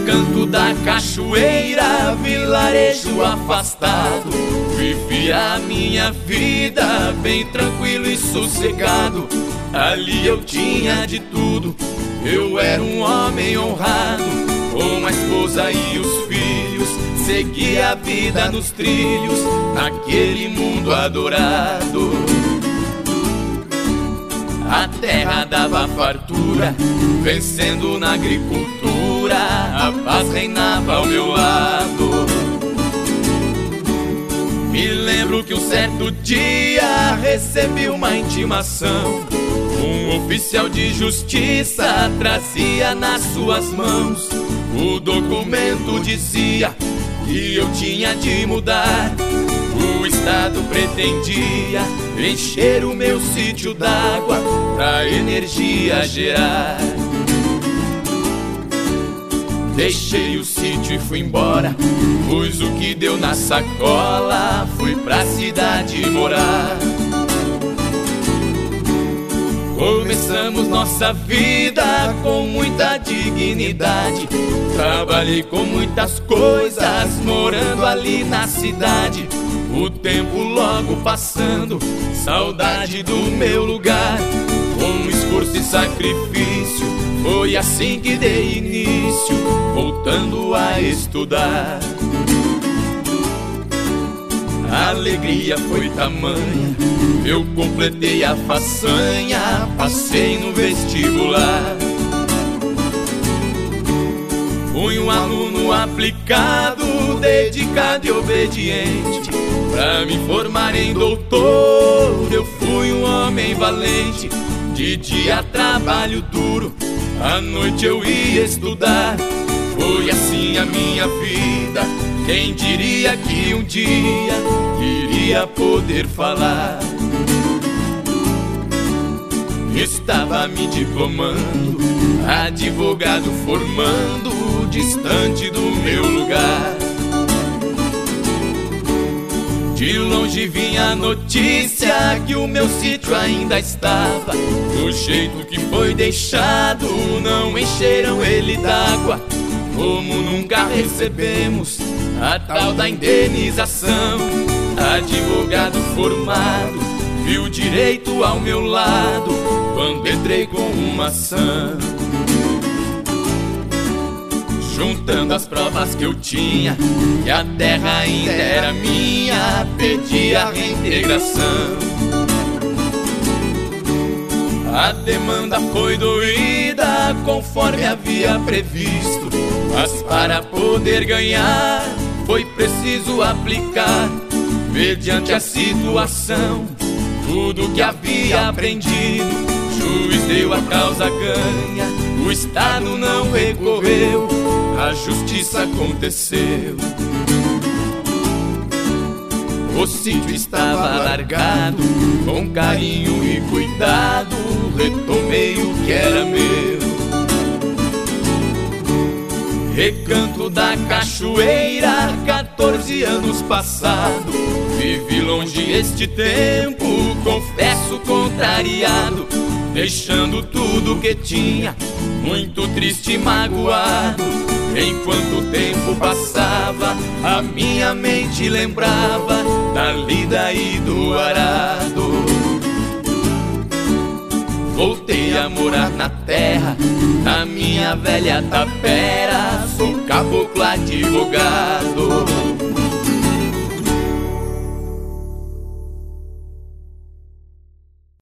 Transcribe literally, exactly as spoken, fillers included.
Recanto da cachoeira, vilarejo afastado, vivia a minha vida bem tranquilo e sossegado. Ali eu tinha de tudo, eu era um homem honrado, com a esposa e os filhos, seguia a vida nos trilhos, naquele mundo adorado. A terra dava fartura, vencendo na agricultura, a paz reinava ao meu lado. Me lembro que um certo dia recebi uma intimação. Um oficial de justiça trazia nas suas mãos. O documento dizia que eu tinha de mudar. O Estado pretendia encher o meu sítio d'água pra energia gerar. Deixei o sítio e fui embora, pois o que deu na sacola fui pra cidade morar. Começamos nossa vida com muita dignidade. Trabalhei com muitas coisas, morando ali na cidade. O tempo logo passando, saudade do meu lugar. Com esforço e sacrifício, foi assim que dei início, voltando a estudar. A alegria foi tamanha, eu completei a façanha, passei no vestibular. Fui um aluno aplicado, dedicado e obediente. Pra me formar em doutor, eu fui um homem valente. De dia trabalho duro, à noite eu ia estudar. Foi assim a minha vida, quem diria que um dia iria poder falar. Estava me diplomando, advogado formando, distante do meu lugar. De longe vinha a notícia que o meu sítio ainda estava do jeito que foi deixado, não encheram ele d'água. Como nunca recebemos a tal da indenização. Advogado formado, viu direito ao meu lado, quando entrei com uma ação. Juntando as provas que eu tinha, que a terra ainda era minha, pedi a reintegração. A demanda foi doída, conforme havia previsto, mas para poder ganhar, foi preciso aplicar, mediante a situação, tudo que havia aprendido. Juiz deu a causa ganha, o Estado não recorreu, a justiça aconteceu. O sítio estava largado, com carinho e cuidado, retomei o que era meu. Recanto da cachoeira, quatorze anos passado, vivi longe este tempo, confesso contrariado, deixando tudo que tinha, muito triste e magoado. Enquanto o tempo passava, a minha mente lembrava da lida e do arado. Voltei a morar na terra, na minha velha tapera, sou caboclo advogado.